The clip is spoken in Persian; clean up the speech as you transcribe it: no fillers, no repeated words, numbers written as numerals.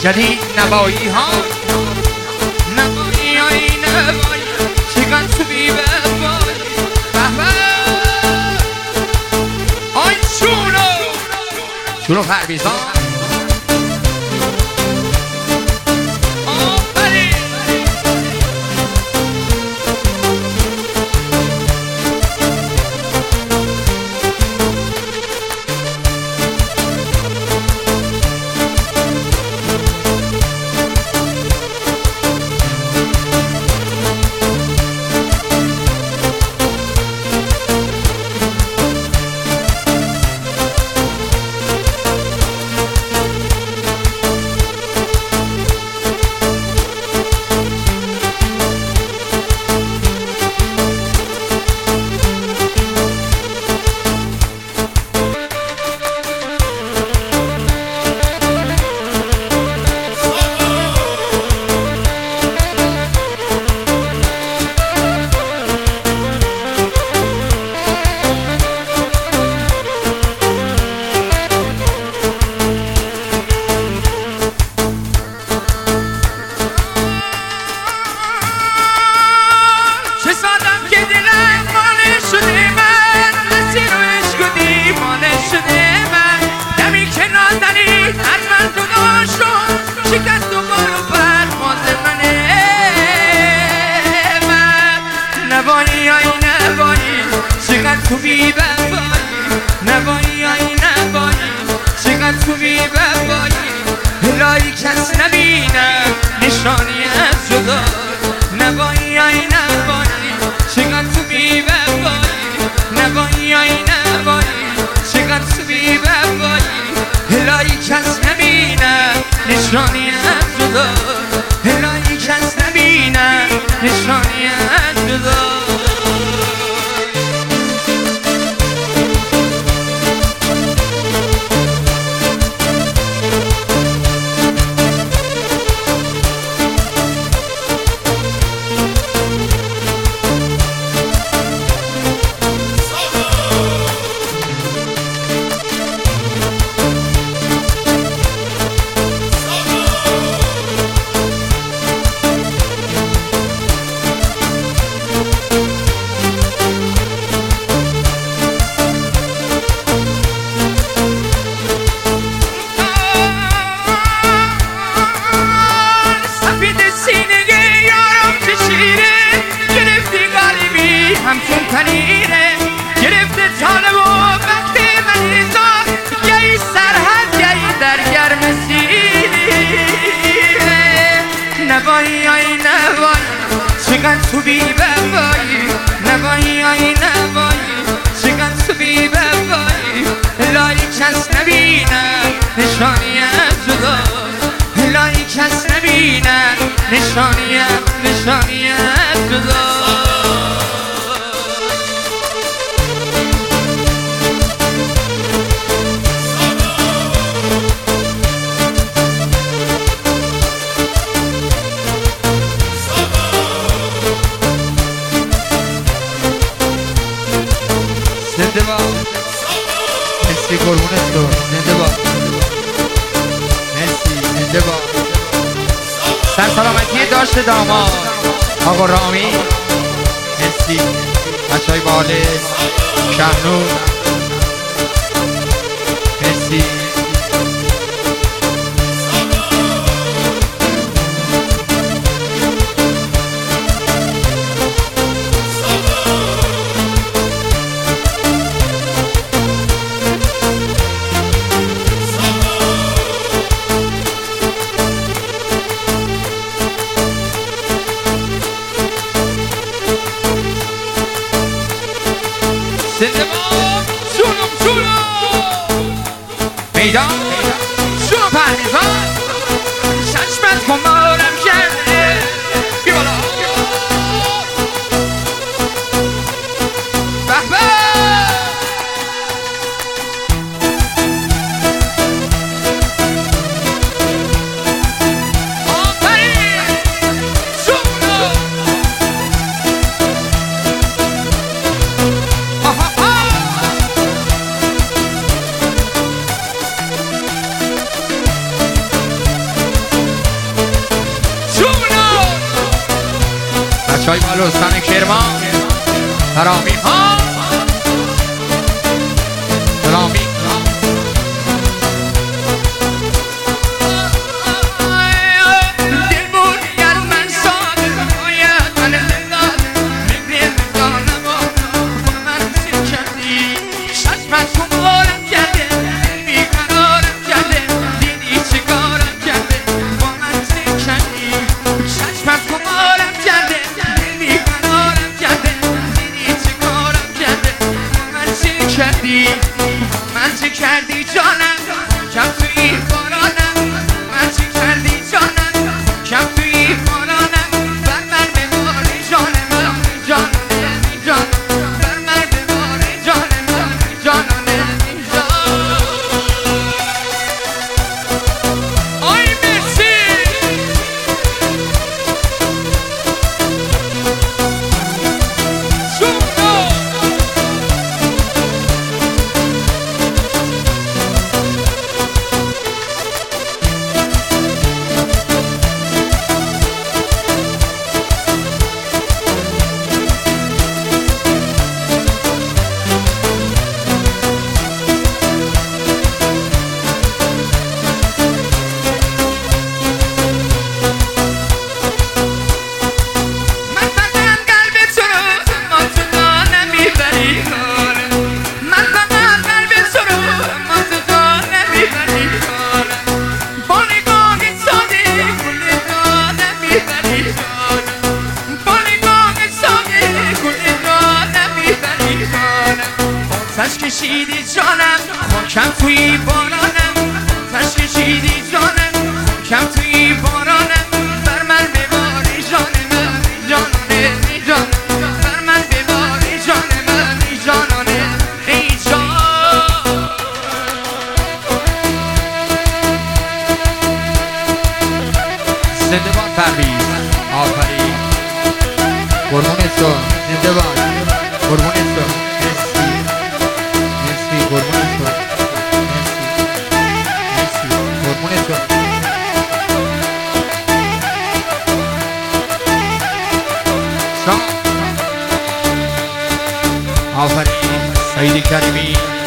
جدید نبایی ها نبایی های نبایی چگان تو بی ببایی بهبه آی شونو پرویزان تو بی ببایی نبایی ای نبایی چقدر تو بی ببایی الهی کس نبینه نشانی از جدا نبایی ای نبایی چقدر تو بی ببایی نبایی ای نبایی چقدر تو بی ببایی الهی کس نبینه نشانی از جدا الهی کس نبینه نشانی از جدا همچون پنیره گرفته طالب و وقت مریضا گهی سرحد گهی در گرم سیره نبایی ای نبایی چقدر تو بی ببایی نبایی ای نبایی چقدر تو بی ببایی الهی کس نبینه نشانی از جدا الهی کس نبینه نشانی از جدا زنده با مرسی قربونت تو زنده با مرسی زنده با سرسلامتی داشت داماد آقا رامی مرسی بچه های باله شهنور مرسی چای بالوستان کرمان فرامی ها فرامی من چه کردی جانم کم توی بارانم من چه کردی جانم کم توی بارانم بر من بباری جانم جانم جان بر من بباری جانم جانم جان آی مرسی تش کشیدی جانم کم توی بارانم تش کشیدی جانم کم توی بارانم بر من بباری جانم جانانه جان بر من بباری جانم جانانه ای جان زنده باد پرویز آفرین قربونت تو زنده باد قربونت تو قربونت تو مرسی قربونت تو آفرین سعید کریمی